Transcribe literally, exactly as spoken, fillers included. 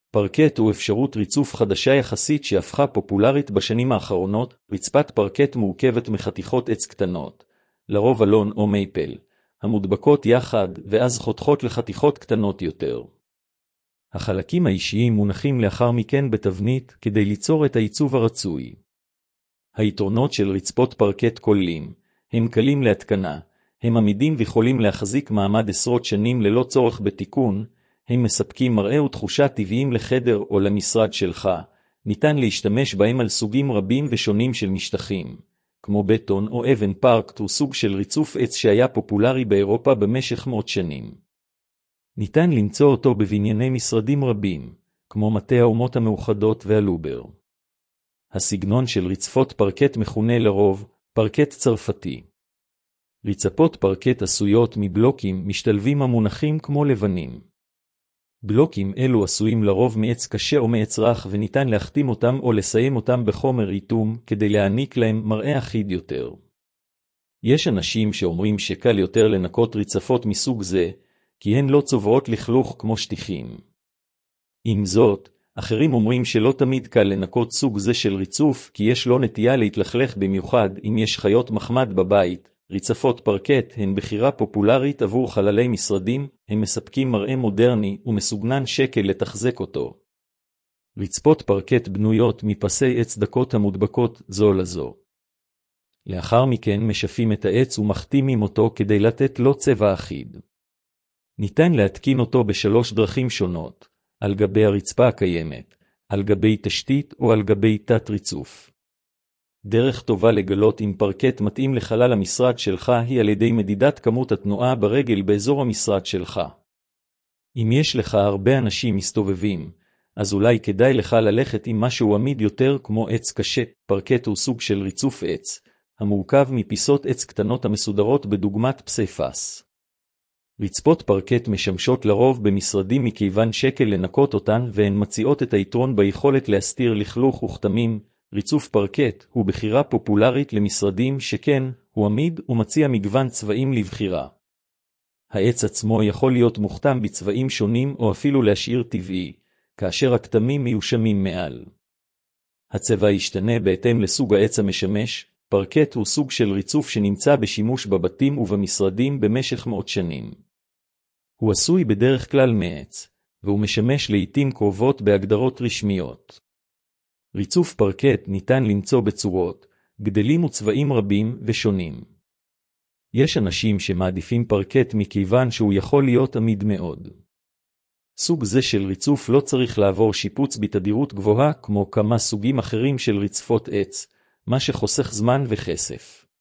פרקט הוא אפשרות ריצוף חדשה יחסית שהפכה פופולרית בשנים האחרונות. רצפת פרקט מורכבת מחתיכות עץ קטנות, לרוב אלון או מייפל, המודבקות יחד ואז חותכות לחתיכות קטנות יותר. החלקים האישיים מונחים לאחר מכן בתבנית כדי ליצור את העיצוב הרצוי. היתרונות של רצפות פרקט כוללים, הם קלים להתקנה, הם עמידים ויכולים להחזיק מעמד עשרות שנים ללא צורך בתיקון, הם מספקים מראה ותחושה טבעיים לחדר או למשרד שלך, ניתן להשתמש בהם על סוגים רבים ושונים של משטחים, כמו בטון או אבן. פרקט הוא סוג של ריצוף עץ שהיה פופולרי באירופה במשך מאות שנים. ניתן למצוא אותו בבנייני משרדים רבים, כמו מטה האומות המאוחדות והלובר. הסגנון של רצפות פרקט מכונה לרוב פרקט צרפתי. רצפות פרקט עשויות מבלוקים משתלבים המונחים כמו לבנים. בלוקים אלו עשויים לרוב מעץ קשה או מעץ רך וניתן להחתים אותם או לסיים אותם בחומר איתום כדי להעניק להם מראה אחיד יותר. יש אנשים שאומרים שקל יותר לנקות רצפות מסוג זה, כי הן לא צובעות לכלוך כמו שטיחים. עם זאת, אחרים אומרים שלא תמיד קל לנקות סוג זה של ריצוף, כי יש לו נטייה להתלכלך במיוחד אם יש חיות מחמד בבית. רצפות פרקט הן בחירה פופולרית עבור חללי משרדים, הם מספקים מראה מודרני ומסוגנן שקל לתחזק אותו. רצפות פרקט בנויות מפסי עץ דקות המודבקות זו לזו. לאחר מכן משפים את העץ ומחתימים אותו כדי לתת לו צבע אחיד. ניתן להתקין אותו בשלוש דרכים שונות, על גבי הרצפה הקיימת, על גבי תשתית או על גבי תת ריצוף. דרך טובה לגלות אם פרקט מתאים לחלל המשרד שלך היא על ידי מדידת כמות התנועה ברגל באזור המשרד שלך. אם יש לך הרבה אנשים מסתובבים, אז אולי כדאי לך ללכת עם משהו עמיד יותר כמו עץ קשה. פרקט הוא סוג של ריצוף עץ, המורכב מפיסות עץ קטנות המסודרות בדוגמת פסיפס. רצפות פרקט משמשות לרוב במשרדים מכיוון שקל לנקות אותן והן מציעות את היתרון ביכולת להסתיר לכלוך וכתמים. ריצוף פרקט הוא בחירה פופולרית למשרדים שכן, הוא עמיד ומציע מגוון צבעים לבחירה. העץ עצמו יכול להיות מוכתם בצבעים שונים או אפילו להשאיר טבעי, כאשר הכתמים מיושמים מעל. הצבע ישתנה בהתאם לסוג העץ המשמש. פרקט הוא סוג של ריצוף שנמצא בשימוש בבתים ובמשרדים במשך מאות שנים. הוא עשוי בדרך כלל מעץ, והוא משמש לעתים קרובות בהגדרות רשמיות. ריצוף פרקט ניתן למצוא בצורות, גדלים וצבעים רבים ושונים. יש אנשים שמעדיפים פרקט מכיוון שהוא יכול להיות עמיד מאוד. סוג זה של ריצוף לא צריך לעבור שיפוץ בתדירות גבוהה כמו כמה סוגים אחרים של רצפות עץ, מה שחוסך זמן וכסף.